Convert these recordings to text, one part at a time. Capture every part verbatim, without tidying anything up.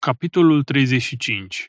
Capitolul treizeci și cinci.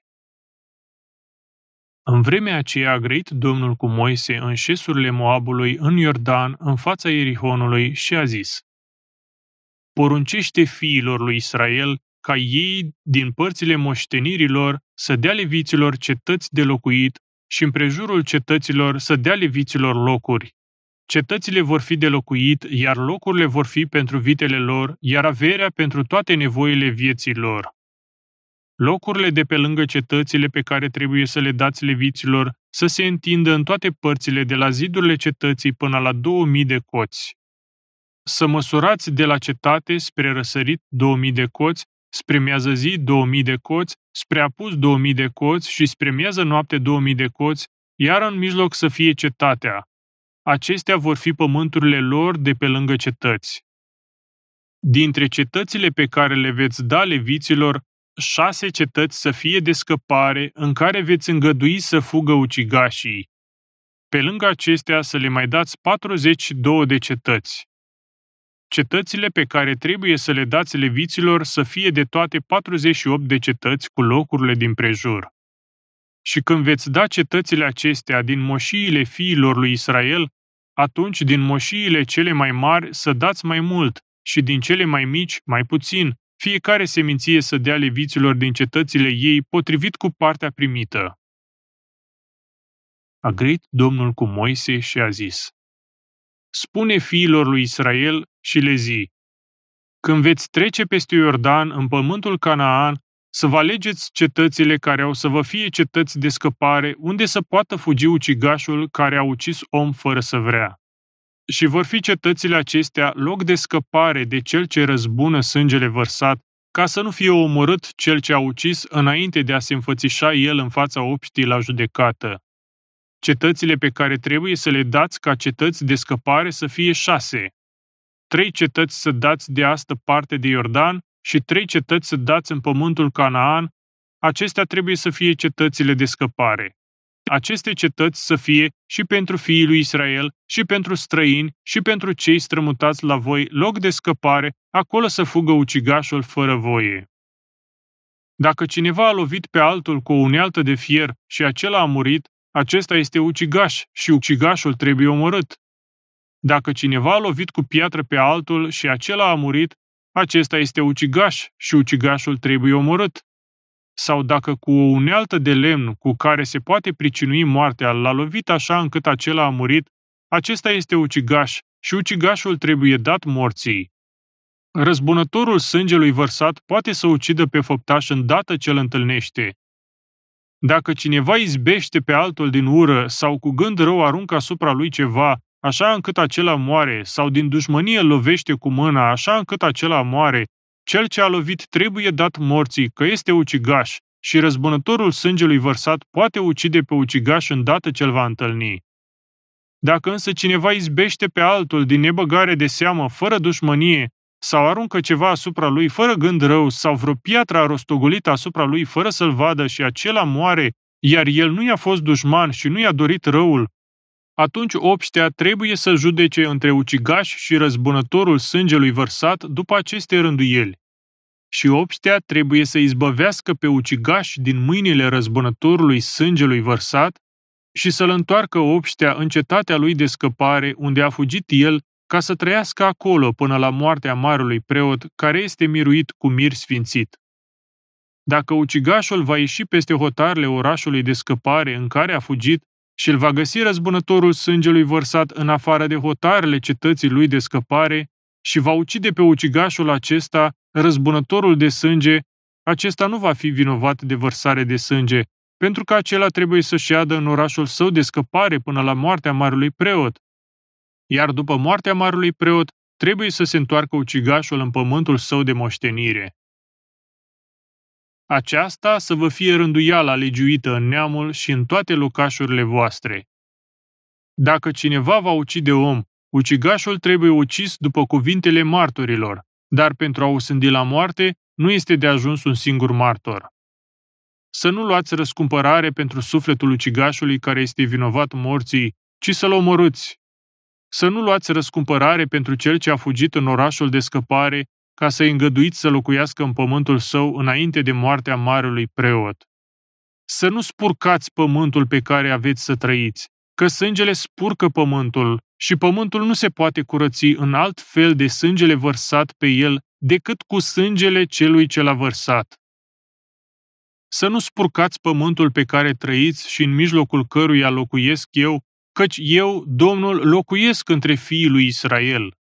În vremea aceea a grăit Domnul cu Moise în șesurile Moabului, în Iordan, în fața Ierihonului, și a zis: Poruncește fiilor lui Israel ca ei, din părțile moștenirilor, să dea leviților cetăți de locuit și împrejurul cetăților să dea leviților locuri. Cetățile vor fi de locuit, iar locurile vor fi pentru vitele lor, iar averea pentru toate nevoile vieții lor. Locurile de pe lângă cetățile pe care trebuie să le dați leviților să se întindă în toate părțile de la zidurile cetății până la două mii de coți. Să măsurați de la cetate spre răsărit două mii de coți, spre miază zi două mii de coți, spre apus două mii de coți și spre miază noapte două mii de coți, iar în mijloc să fie cetatea. Acestea vor fi pământurile lor de pe lângă cetăți. Dintre cetățile pe care le veți da leviților, șase cetăți să fie de scăpare, în care veți îngădui să fugă ucigașii. Pe lângă acestea să le mai dați patruzeci și două de cetăți. Cetățile pe care trebuie să le dați leviților să fie de toate patruzeci și opt de cetăți cu locurile din prejur. Și când veți da cetățile acestea din moșiile fiilor lui Israel, atunci din moșiile cele mai mari să dați mai mult și din cele mai mici mai puțin, fiecare seminție să dea leviților din cetățile ei potrivit cu partea primită. A grăit Domnul cu Moise și a zis: Spune fiilor lui Israel și le zi: Când veți trece peste Iordan în pământul Canaan, să vă alegeți cetățile care au să vă fie cetăți de scăpare, unde să poată fugi ucigașul care a ucis om fără să vrea. Și vor fi cetățile acestea loc de scăpare de cel ce răzbună sângele vărsat, ca să nu fie omorât cel ce a ucis înainte de a se înfățișa el în fața obștii la judecată. Cetățile pe care trebuie să le dați ca cetăți de scăpare să fie șase. Trei cetăți să dați de astă parte de Iordan și trei cetăți să dați în pământul Canaan. Acestea trebuie să fie cetățile de scăpare. Aceste cetăți să fie și pentru fiii lui Israel, și pentru străini, și pentru cei strămutați la voi, loc de scăpare, acolo să fugă ucigașul fără voie. Dacă cineva a lovit pe altul cu o unealtă de fier și acela a murit, acesta este ucigaș și ucigașul trebuie omorât. Dacă cineva a lovit cu piatră pe altul și acela a murit, acesta este ucigaș și ucigașul trebuie omorât. Sau dacă cu o unealtă de lemn cu care se poate pricinui moartea l-a lovit așa încât acela a murit, acesta este ucigaș și ucigașul trebuie dat morții. Răzbunătorul sângelui vărsat poate să ucidă pe făptaș îndată ce îl întâlnește. Dacă cineva izbește pe altul din ură sau cu gând rău aruncă asupra lui ceva, așa încât acela moare, sau din dușmănie lovește cu mâna, așa încât acela moare, cel ce a lovit trebuie dat morții, că este ucigaș, și răzbunătorul sângelui vărsat poate ucide pe ucigaș îndată ce îl va întâlni. Dacă însă cineva izbește pe altul din nebăgare de seamă, fără dușmănie, sau aruncă ceva asupra lui fără gând rău, sau vreo piatră arostogolită asupra lui fără să-l vadă și acela moare, iar el nu i-a fost dușman și nu i-a dorit răul, atunci obștea trebuie să judece între ucigaș și răzbunătorul sângelui vărsat după aceste rânduieli. Și obștea trebuie să izbăvească pe ucigaș din mâinile răzbunătorului sângelui vărsat și să-l întoarcă obștea în cetatea lui de scăpare, unde a fugit el, ca să trăiască acolo până la moartea marelui preot, care este miruit cu mir sfințit. Dacă ucigașul va ieși peste hotarele orașului de scăpare în care a fugit și îl va găsi răzbunătorul sângelui vărsat în afară de hotarele cetății lui de scăpare și va ucide pe ucigașul acesta, răzbunătorul de sânge, acesta nu va fi vinovat de vărsare de sânge, pentru că acela trebuie să șeadă în orașul său de scăpare până la moartea marelui preot. Iar după moartea marelui preot, trebuie să se întoarcă ucigașul în pământul său de moștenire. Aceasta să vă fie rânduiala legiuită în neamul și în toate locașurile voastre. Dacă cineva va ucide om, ucigașul trebuie ucis după cuvintele martorilor, dar pentru a osândi la moarte nu este de ajuns un singur martor. Să nu luați răscumpărare pentru sufletul ucigașului care este vinovat morții, ci să-l omorâți. Să nu luați răscumpărare pentru cel ce a fugit în orașul de scăpare, ca să-i îngăduiți să locuiască în pământul său înainte de moartea marelui preot. Să nu spurcați pământul pe care aveți să trăiți, că sângele spurcă pământul și pământul nu se poate curăți în alt fel de sângele vărsat pe el decât cu sângele celui ce l-a vărsat. Să nu spurcați pământul pe care trăiți și în mijlocul căruia locuiesc eu, căci eu, Domnul, locuiesc între fiii lui Israel.